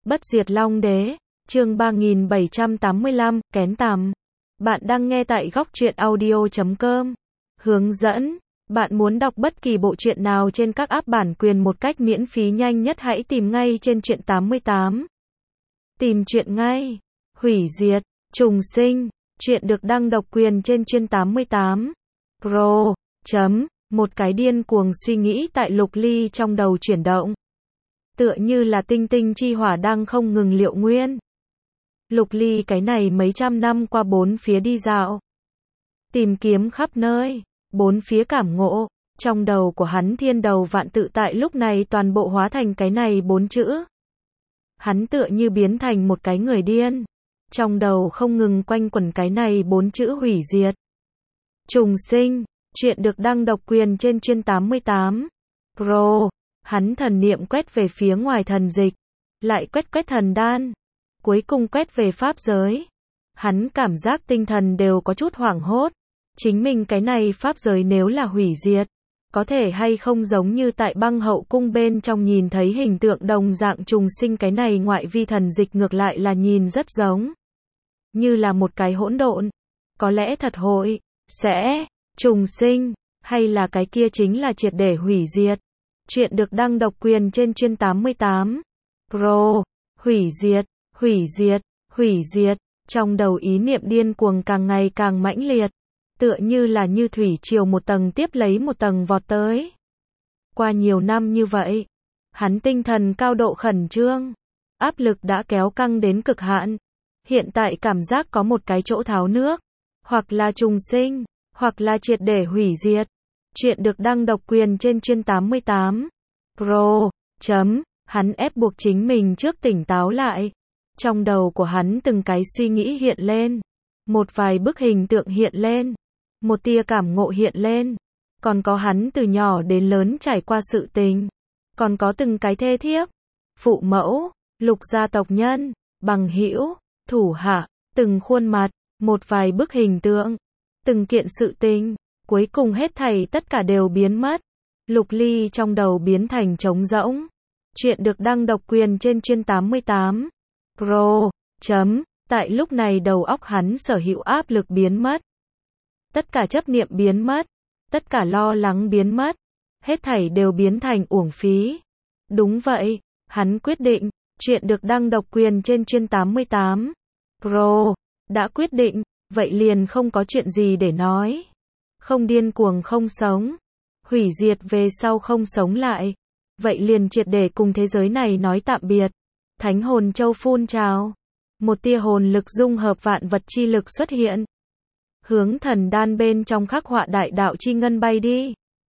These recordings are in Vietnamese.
Bất diệt Long Đế, chương 3785, Kén Tằm. Bạn đang nghe tại góc truyện audio.com. Hướng dẫn, bạn muốn đọc bất kỳ bộ truyện nào trên các app bản quyền một cách miễn phí nhanh nhất hãy tìm ngay trên truyện 88. Tìm truyện ngay. Hủy diệt, trùng sinh, truyện được đăng độc quyền trên truyện 88. Pro. Một cái điên cuồng suy nghĩ tại Lục Ly trong đầu chuyển động. Tựa như là tinh tinh chi hỏa đang không ngừng liệu nguyên. Lục Ly cái này mấy trăm năm qua bốn phía đi dạo. Tìm kiếm khắp nơi, bốn phía cảm ngộ. Trong đầu của hắn thiên đầu vạn tự tại lúc này toàn bộ hóa thành cái này bốn chữ. Hắn tựa như biến thành một cái người điên. Trong đầu không ngừng quanh quẩn cái này bốn chữ hủy diệt. Trùng sinh, chuyện được đăng độc quyền trên truyện 88. Pro. Hắn thần niệm quét về phía ngoài thần dịch, lại quét thần đan, cuối cùng quét về pháp giới. Hắn cảm giác tinh thần đều có chút hoảng hốt. Chính mình cái này pháp giới nếu là hủy diệt, có thể hay không giống như tại Băng Hậu cung bên trong nhìn thấy hình tượng đồng dạng trùng sinh, cái này ngoại vi thần dịch ngược lại là nhìn rất giống. Như là một cái hỗn độn. Có lẽ thật hội, sẽ, trùng sinh, hay là cái kia chính là triệt để hủy diệt. Chuyện được đăng độc quyền trên truyện 88. Pro. Hủy diệt, hủy diệt, hủy diệt. Trong đầu ý niệm điên cuồng càng ngày càng mãnh liệt. Tựa như là như thủy triều một tầng tiếp lấy một tầng vọt tới. Qua nhiều năm như vậy, hắn tinh thần cao độ khẩn trương. Áp lực đã kéo căng đến cực hạn. Hiện tại cảm giác có một cái chỗ tháo nước. Hoặc là trùng sinh, hoặc là triệt để hủy diệt. Chuyện được đăng độc quyền trên truyện 88. Pro. Hắn ép buộc chính mình trước tỉnh táo lại. Trong đầu của hắn từng cái suy nghĩ hiện lên. Một vài bức hình tượng hiện lên. Một tia cảm ngộ hiện lên. Còn có hắn từ nhỏ đến lớn trải qua sự tình. Còn có từng cái thê thiếp, phụ mẫu, Lục gia tộc nhân, bằng hữu, thủ hạ, từng khuôn mặt, một vài bức hình tượng, từng kiện sự tình. Cuối cùng hết thảy tất cả đều biến mất. Lục Ly trong đầu biến thành trống rỗng. Chuyện được đăng độc quyền trên truyện 88. Pro. Tại lúc này đầu óc hắn sở hữu áp lực biến mất. Tất cả chấp niệm biến mất. Tất cả lo lắng biến mất. Hết thảy đều biến thành uổng phí. Đúng vậy, hắn quyết định. Chuyện được đăng độc quyền trên truyện 88. Pro. Đã quyết định, vậy liền không có chuyện gì để nói. Không điên cuồng không sống. Hủy diệt về sau không sống lại. Vậy liền triệt để cùng thế giới này nói tạm biệt. Thánh hồn châu phun trào. Một tia hồn lực dung hợp vạn vật chi lực xuất hiện. Hướng thần đan bên trong khắc họa đại đạo chi ngân bay đi.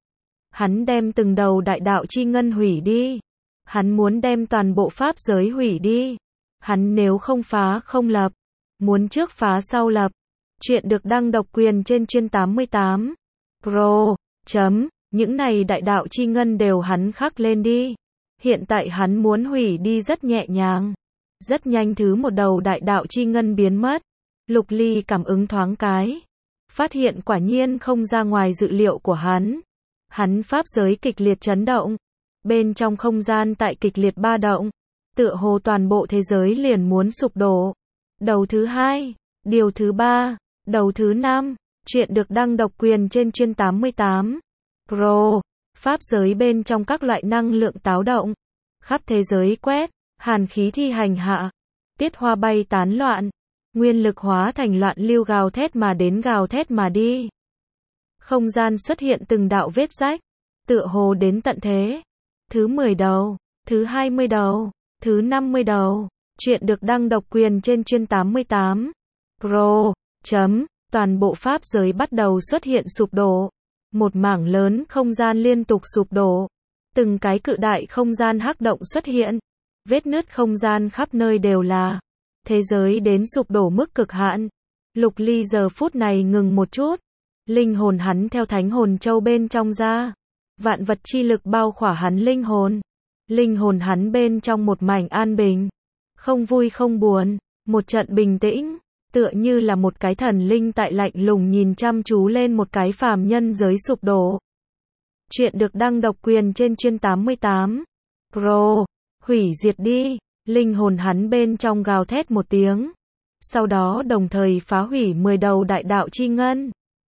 Hắn đem từng đầu đại đạo chi ngân hủy đi. Hắn muốn đem toàn bộ pháp giới hủy đi. Hắn nếu không phá không lập. Muốn trước phá sau lập. Chuyện được đăng độc quyền trên truyện 88. Pro. Những này đại đạo chi ngân đều hắn khắc lên đi. Hiện tại hắn muốn hủy đi rất nhẹ nhàng. Rất nhanh thứ một đầu đại đạo chi ngân biến mất. Lục Ly cảm ứng thoáng cái. Phát hiện quả nhiên không ra ngoài dự liệu của hắn. Hắn pháp giới kịch liệt chấn động. Bên trong không gian tại kịch liệt ba động. Tựa hồ toàn bộ thế giới liền muốn sụp đổ. Đầu thứ hai, điều thứ ba, đầu thứ năm. Chuyện được đăng độc quyền trên truyện 88. Pro. Pháp giới bên trong các loại năng lượng táo động. Khắp thế giới quét, hàn khí thi hành hạ. Tiết hoa bay tán loạn. Nguyên lực hóa thành loạn lưu gào thét mà đến gào thét mà đi. Không gian xuất hiện từng đạo vết rách. Tựa hồ đến tận thế. Thứ 10 đầu, thứ 20 đầu, thứ 50 đầu. Chuyện được đăng độc quyền trên truyện 88. Pro. Toàn bộ pháp giới bắt đầu xuất hiện sụp đổ. Một mảng lớn không gian liên tục sụp đổ. Từng cái cự đại không gian hắc động xuất hiện. Vết nứt không gian khắp nơi đều là. Thế giới đến sụp đổ mức cực hạn. Lục Ly giờ phút này ngừng một chút. Linh hồn hắn theo thánh hồn châu bên trong ra. Vạn vật chi lực bao khỏa hắn linh hồn. Linh hồn hắn bên trong một mảnh an bình. Không vui không buồn. Một trận bình tĩnh. Tựa như là một cái thần linh tại lạnh lùng nhìn chăm chú lên một cái phàm nhân giới sụp đổ. Chuyện được đăng độc quyền trên truyện 88. Pro. Hủy diệt đi. Linh hồn hắn bên trong gào thét một tiếng. Sau đó đồng thời phá hủy 10 đầu đại đạo chi ngân.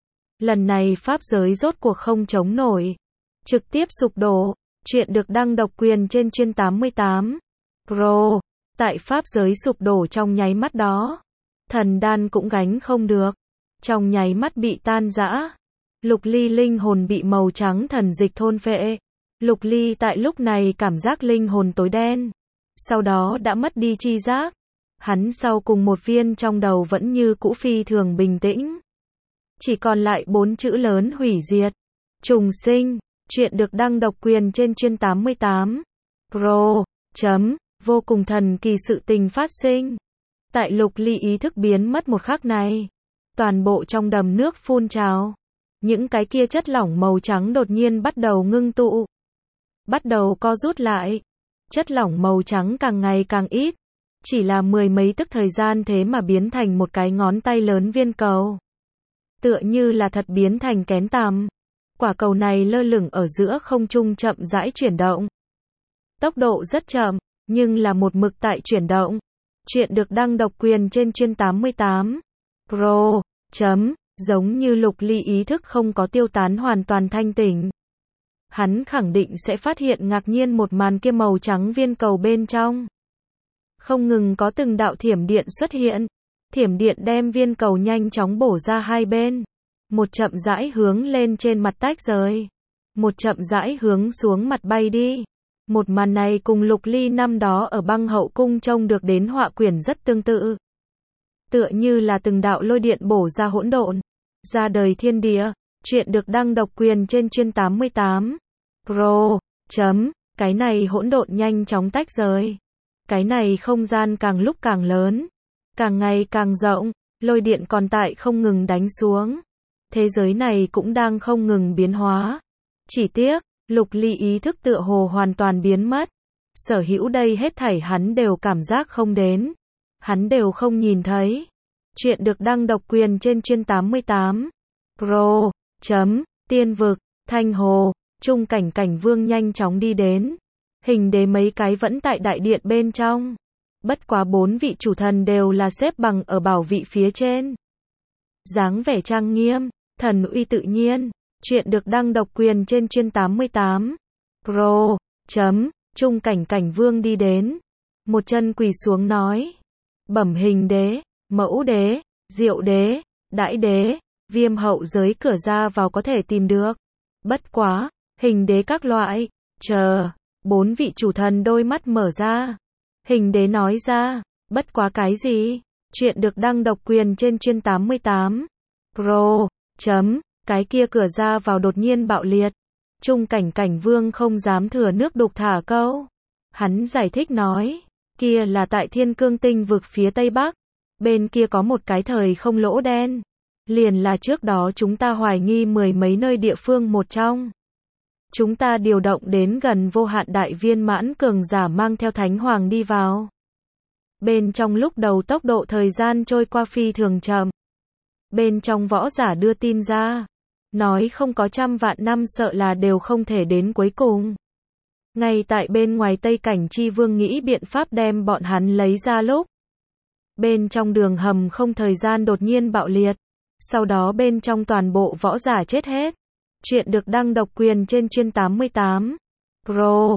Lần này pháp giới rốt cuộc không chống nổi. Trực tiếp sụp đổ. Chuyện được đăng độc quyền trên chuyên 88. Pro. Tại pháp giới sụp đổ trong nháy mắt đó. Thần đan cũng gánh không được. Trong nháy mắt bị tan rã. Lục Ly linh hồn bị màu trắng thần dịch thôn phệ. Lục Ly tại lúc này cảm giác linh hồn tối đen. Sau đó đã mất đi chi giác. Hắn sau cùng một viên trong đầu vẫn như cũ phi thường bình tĩnh. Chỉ còn lại 4 chữ lớn hủy diệt. Trùng sinh. Chuyện được đăng độc quyền trên chuyên 88. Pro. Vô cùng thần kỳ sự tình phát sinh. Tại Lục Ly ý thức biến mất một khắc này. Toàn bộ trong đầm nước phun trào. Những cái kia chất lỏng màu trắng đột nhiên bắt đầu ngưng tụ. Bắt đầu co rút lại. Chất lỏng màu trắng càng ngày càng ít. Chỉ là 10 mấy tức thời gian thế mà biến thành một cái ngón tay lớn viên cầu. Tựa như là thật biến thành kén tằm. Quả cầu này lơ lửng ở giữa không trung chậm rãi chuyển động. Tốc độ rất chậm, nhưng là một mực tại chuyển động. Chuyện được đăng độc quyền trên chuyên 88. Pro. Giống như Lục Ly ý thức không có tiêu tán hoàn toàn thanh tỉnh. Hắn khẳng định sẽ phát hiện ngạc nhiên một màn kia màu trắng viên cầu bên trong. Không ngừng có từng đạo thiểm điện xuất hiện. Thiểm điện đem viên cầu nhanh chóng bổ ra hai bên. Một chậm rãi hướng lên trên mặt tách rời. Một chậm rãi hướng xuống mặt bay đi. Một màn này cùng Lục Ly năm đó ở Băng Hậu Cung trông được đến họa quyển rất tương tự. Tựa như là từng đạo lôi điện bổ ra hỗn độn. Ra đời thiên địa. Chuyện được đăng độc quyền trên chuyên 88. Pro. Cái này hỗn độn nhanh chóng tách rời. Cái này không gian càng lúc càng lớn. Càng ngày càng rộng. Lôi điện còn tại không ngừng đánh xuống. Thế giới này cũng đang không ngừng biến hóa. Chỉ tiếc, Lục Ly ý thức tựa hồ hoàn toàn biến mất. Sở hữu đây hết thảy hắn đều cảm giác không đến. Hắn đều không nhìn thấy. Chuyện được đăng độc quyền trên chuyên 88. Pro. Tiên vực, Thanh Hồ, Trung Cảnh Cảnh Vương nhanh chóng đi đến. Hình đế mấy cái vẫn tại đại điện bên trong. Bất quá 4 vị chủ thần đều là xếp bằng ở bảo vị phía trên. Dáng vẻ trang nghiêm, thần uy tự nhiên. Chuyện được đăng độc quyền trên chuyên 88. Pro. Trung Cảnh Cảnh Vương đi đến. Một chân quỳ xuống nói. Bẩm hình đế, mẫu đế, diệu đế, đại đế, Viêm hậu giới cửa ra vào có thể tìm được. Bất quá, hình đế các loại, chờ. 4 vị chủ thần đôi mắt mở ra. Hình đế nói ra, bất quá cái gì? Chuyện được đăng độc quyền trên chuyên 88. Pro. Cái kia cửa ra vào đột nhiên bạo liệt. Trung Cảnh Cảnh Vương không dám thừa nước đục thả câu. Hắn giải thích nói, kia là tại Thiên Cương Tinh vực phía Tây Bắc. Bên kia có một cái thời không lỗ đen. Liền là trước đó chúng ta hoài nghi 10 mấy nơi địa phương một trong. Chúng ta điều động đến gần vô hạn đại viên mãn cường giả mang theo Thánh Hoàng đi vào. Bên trong lúc đầu tốc độ thời gian trôi qua phi thường chậm. Bên trong võ giả đưa tin ra. Nói không có 100 vạn năm sợ là đều không thể đến cuối cùng. Ngay tại bên ngoài Tây Cảnh Chi Vương nghĩ biện pháp đem bọn hắn lấy ra lúc. Bên trong đường hầm không thời gian đột nhiên bạo liệt. Sau đó bên trong toàn bộ võ giả chết hết. Chuyện được đăng độc quyền trên chuyên 88. Pro.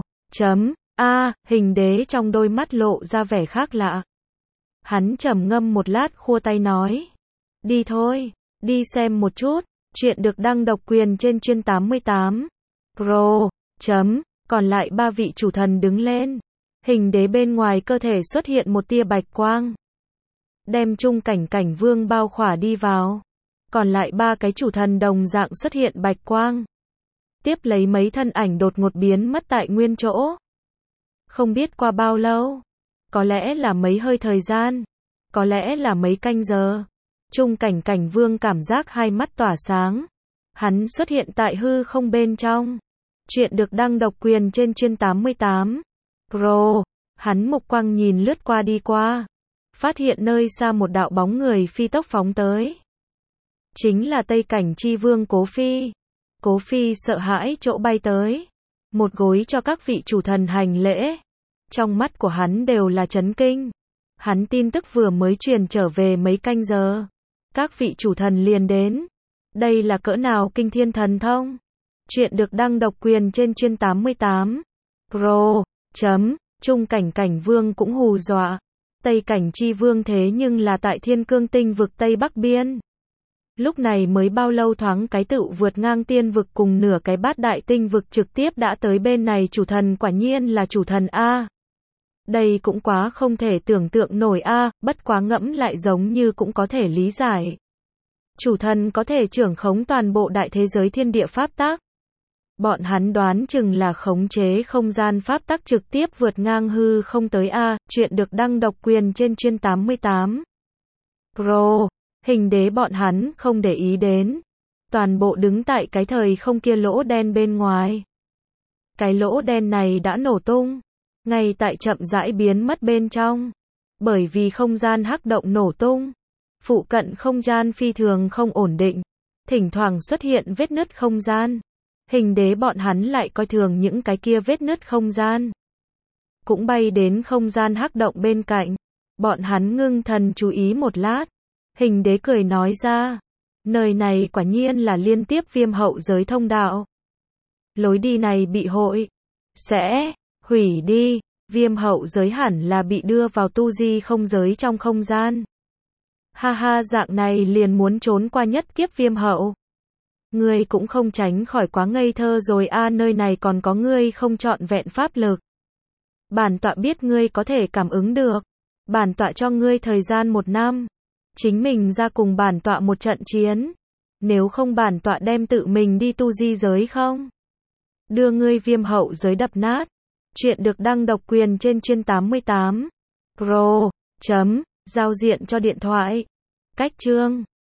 Hình đế trong đôi mắt lộ ra vẻ khác lạ. Hắn trầm ngâm một lát khua tay nói. Đi thôi, đi xem một chút. Chuyện được đăng độc quyền trên chuyên 88. Pro. Còn lại 3 vị chủ thần đứng lên. Hình đế bên ngoài cơ thể xuất hiện một tia bạch quang. Đem Trung Cảnh Cảnh Vương bao khỏa đi vào. Còn lại 3 cái chủ thần đồng dạng xuất hiện bạch quang. Tiếp lấy mấy thân ảnh đột ngột biến mất tại nguyên chỗ. Không biết qua bao lâu. Có lẽ là mấy hơi thời gian. Có lẽ là mấy canh giờ. Trung Cảnh Cảnh Vương cảm giác hai mắt tỏa sáng. Hắn xuất hiện tại hư không bên trong. Chuyện được đăng độc quyền trên chuyên 88. Pro. Hắn mục quang nhìn lướt qua đi qua. Phát hiện nơi xa một đạo bóng người phi tốc phóng tới. Chính là Tây Cảnh Chi Vương Cố Phi. Cố Phi sợ hãi chỗ bay tới. Một gối cho các vị chủ thần hành lễ. Trong mắt của hắn đều là chấn kinh. Hắn tin tức vừa mới truyền trở về mấy canh giờ. Các vị chủ thần liền đến. Đây là cỡ nào kinh thiên thần thông? Chuyện được đăng độc quyền trên chuyên 88. Pro. Trung cảnh cảnh vương cũng hù dọa. Tây cảnh chi vương thế nhưng là tại Thiên Cương tinh vực Tây Bắc Biên. Lúc này mới bao lâu thoáng cái tựu vượt ngang tiên vực cùng nửa cái bát đại tinh vực trực tiếp đã tới bên này, chủ thần quả nhiên là chủ thần A. Đây cũng quá không thể tưởng tượng nổi A, bất quá ngẫm lại giống như cũng có thể lý giải. Chủ thần có thể trưởng khống toàn bộ đại thế giới thiên địa pháp tắc. Bọn hắn đoán chừng là khống chế không gian pháp tắc trực tiếp vượt ngang hư không tới A, chuyện được đăng độc quyền trên chuyên 88. Pro. Hình đế bọn hắn không để ý đến. Toàn bộ đứng tại cái thời không kia lỗ đen bên ngoài. Cái lỗ đen này đã nổ tung. Ngay tại chậm rãi biến mất bên trong. Bởi vì không gian hắc động nổ tung. Phụ cận không gian phi thường không ổn định. Thỉnh thoảng xuất hiện vết nứt không gian. Hình đế bọn hắn lại coi thường những cái kia vết nứt không gian. Cũng bay đến không gian hắc động bên cạnh. Bọn hắn ngưng thần chú ý một lát. Hình đế cười nói ra. Nơi này quả nhiên là liên tiếp viêm hậu giới thông đạo. Lối đi này bị hội. Sẽ hủy đi. Viêm hậu giới hẳn là bị đưa vào tu di không giới trong không gian. Ha ha, dạng này liền muốn trốn qua nhất kiếp viêm hậu. Ngươi cũng không tránh khỏi quá ngây thơ rồi a, nơi này còn có ngươi không trọn vẹn pháp lực. Bản tọa biết ngươi có thể cảm ứng được. Bản tọa cho ngươi thời gian 1 năm. Chính mình ra cùng bản tọa một trận chiến. Nếu không bản tọa đem tự mình đi tu di giới không? Đưa ngươi viêm hậu giới đập nát. Chuyện được đăng độc quyền trên chuyên 88. Pro. Giao diện cho điện thoại. Cách chương.